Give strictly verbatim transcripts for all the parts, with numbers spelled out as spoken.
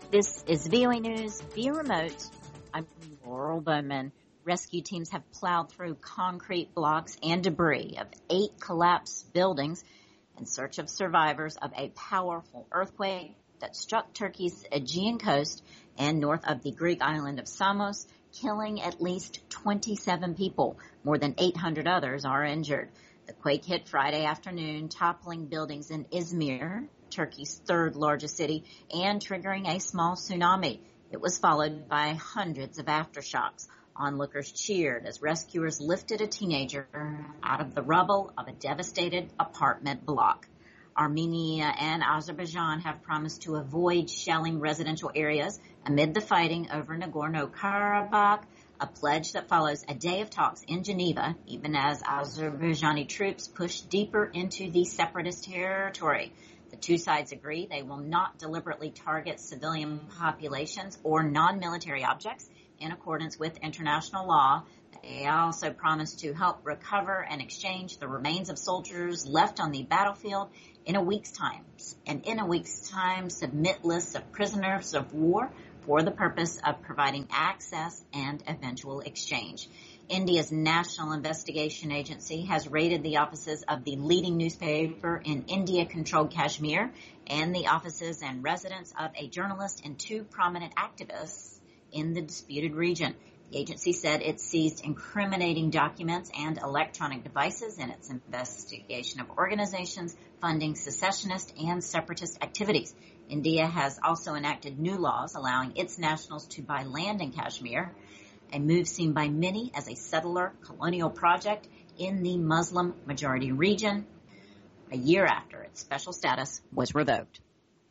This is V O A News via remote. I'm Laurel Bowman. Rescue teams have plowed through concrete blocks and debris of eight collapsed buildings in search of survivors of a powerful earthquake that struck Turkey's Aegean coast and north of the Greek island of Samos, killing at least twenty-seven people. More than eight hundred others are injured. The quake hit Friday afternoon, toppling buildings in Izmir, Turkey's third largest city, and triggering a small tsunami. It was followed by hundreds of aftershocks. Onlookers cheered as rescuers lifted a teenager out of the rubble of a devastated apartment block. Armenia and Azerbaijan have promised to avoid shelling residential areas amid the fighting over Nagorno-Karabakh, a pledge that follows a day of talks in Geneva, even as Azerbaijani troops push deeper into the separatist territory. The two sides agree they will not deliberately target civilian populations or non-military objects in accordance with international law. They also promise to help recover and exchange the remains of soldiers left on the battlefield in a week's time, and in a week's time submit lists of prisoners of war for the purpose of providing access and eventual exchange. India's National Investigation Agency has raided the offices of the leading newspaper in India-controlled Kashmir and the offices and residence of a journalist and two prominent activists in the disputed region. The agency said it seized incriminating documents and electronic devices in its investigation of organizations funding secessionist and separatist activities. India has also enacted new laws allowing its nationals to buy land in Kashmir, a move seen by many as a settler colonial project in the Muslim-majority region, a year after its special status was revoked.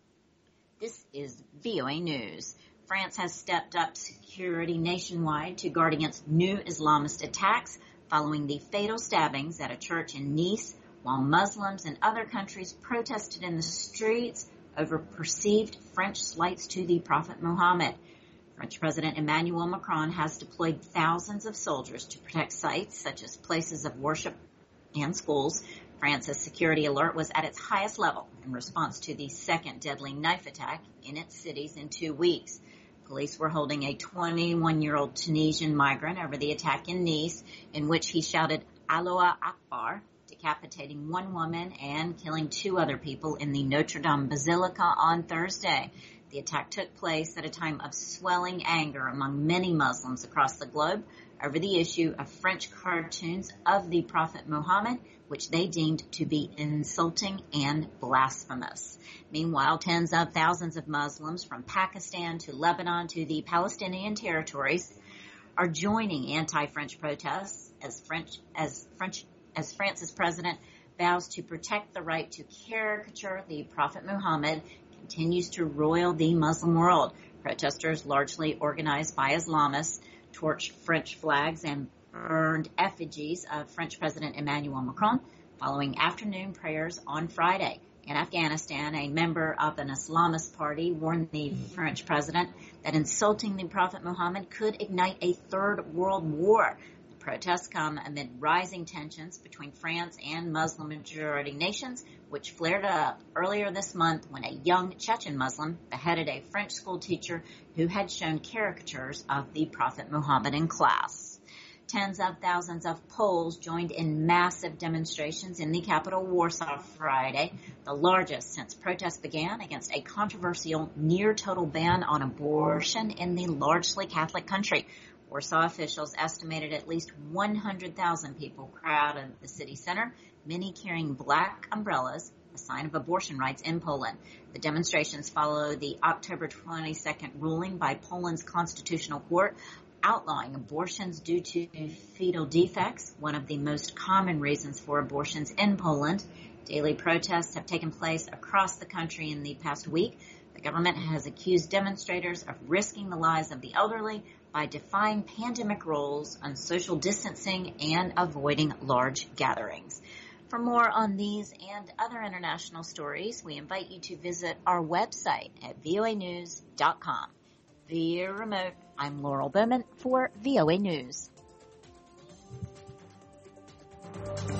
This is V O A News. France has stepped up security nationwide to guard against new Islamist attacks following the fatal stabbings at a church in Nice, while Muslims in other countries protested in the streets over perceived French slights to the Prophet Muhammad. French President Emmanuel Macron has deployed thousands of soldiers to protect sites such as places of worship and schools. France's security alert was at its highest level in response to the second deadly knife attack in its cities in two weeks. Police were holding a twenty-one-year-old Tunisian migrant over the attack in Nice, in which he shouted Allah Akbar, decapitating one woman and killing two other people in the Notre Dame Basilica on Thursday. The attack took place at a time of swelling anger among many Muslims across the globe over the issue of French cartoons of the Prophet Muhammad, which they deemed to be insulting and blasphemous. Meanwhile, tens of thousands of Muslims from Pakistan to Lebanon to the Palestinian territories are joining anti-French protests as French as French as France's president vows to protect the right to caricature the Prophet Muhammad continues to roil the Muslim world. Protesters, largely organized by Islamists, torched French flags and burned effigies of French President Emmanuel Macron following afternoon prayers on Friday. In Afghanistan, a member of an Islamist party warned the French president that insulting the Prophet Muhammad could ignite a third world war. The protests come amid rising tensions between France and Muslim-majority nations, which flared up earlier this month when a young Chechen Muslim beheaded a French school teacher who had shown caricatures of the Prophet Muhammad in class. Tens of thousands of Poles joined in massive demonstrations in the capital Warsaw Friday, the largest since protests began against a controversial near-total ban on abortion in the largely Catholic country. Warsaw officials estimated at least one hundred thousand people crowded the city center, many carrying black umbrellas, a sign of abortion rights in Poland. The demonstrations follow the October twenty-second ruling by Poland's Constitutional Court outlawing abortions due to fetal defects, one of the most common reasons for abortions in Poland. Daily protests have taken place across the country in the past week. The government has accused demonstrators of risking the lives of the elderly by defying pandemic rules on social distancing and avoiding large gatherings. For more on these and other international stories, we invite you to visit our website at V O A news dot com. Via remote, I'm Laurel Bowman for V O A News.